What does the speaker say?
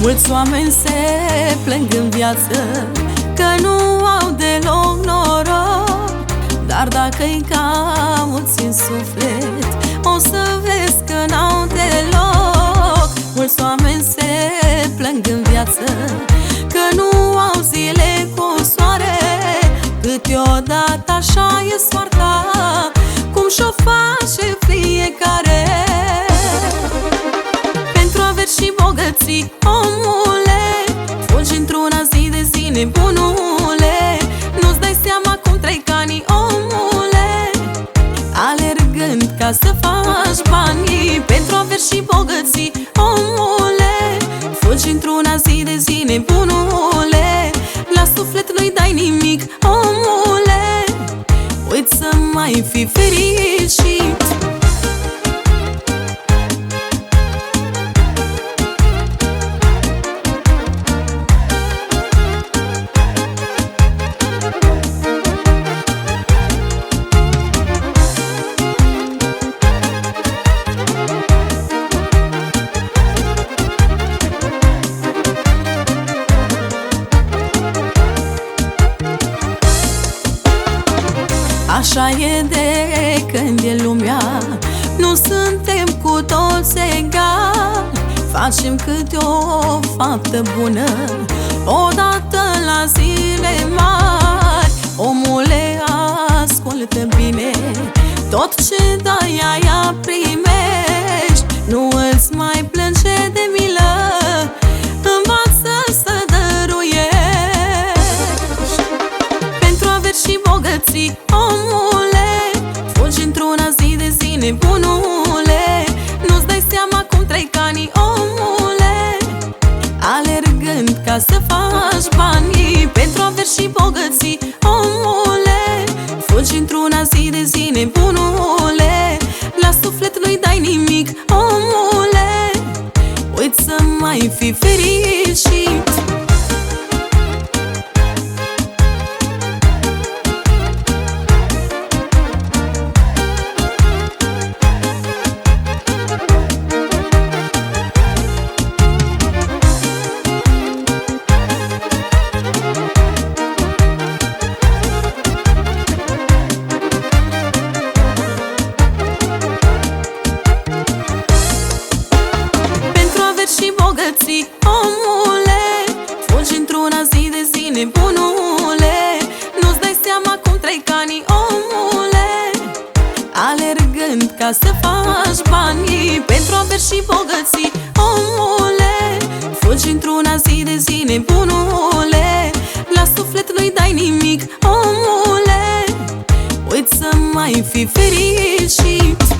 Mulți oameni se plâng în viață că nu au deloc noroc, dar dacă-i cauți în suflet, o să vezi că n-au deloc. Mulți oameni se plâng în viață că nu au zile cu soare, câteodată așa e soarta, cum și-o face fiecare. Pentru averi și bogății, omule, fugi într-una zi de zi, nebunule. Nu-ți dai seama cum trec anii, omule, alergând ca să faci banii. Pentru averi și bogății, omule, fugi într-una zi de zi, nebunule. La suflet nu-i dai nimic, omule, uite să mai fi fericit. Așa e de când e lumea, nu suntem cu toți egali. Facem câte o faptă bună odată la zile mari. Omule, ascultă bine, tot ce dai aia primești. Nu îți mai plânge de milă, învață să dăruiești. Pentru averi și bogății, omule, fugi într-una zi de zi, nebunule. Nu-ți dai seama cum trec anii, omule, alergând ca să faci banii. Pentru averi și bogății, omule, fugi într-una zi de zi, nebunule. La suflet nu-i dai nimic, omule, uite să mai fi fericit. Și bogății, omule, fugi într-una zi de zi, nebunule. Nu-ți dai seama cum trec anii, omule, alergând ca să faci banii. Pentru averi și bogății, omule, fugi într-una zi de zi, nebunule. La suflet nu-i dai nimic, omule, uite să mai fi fericit.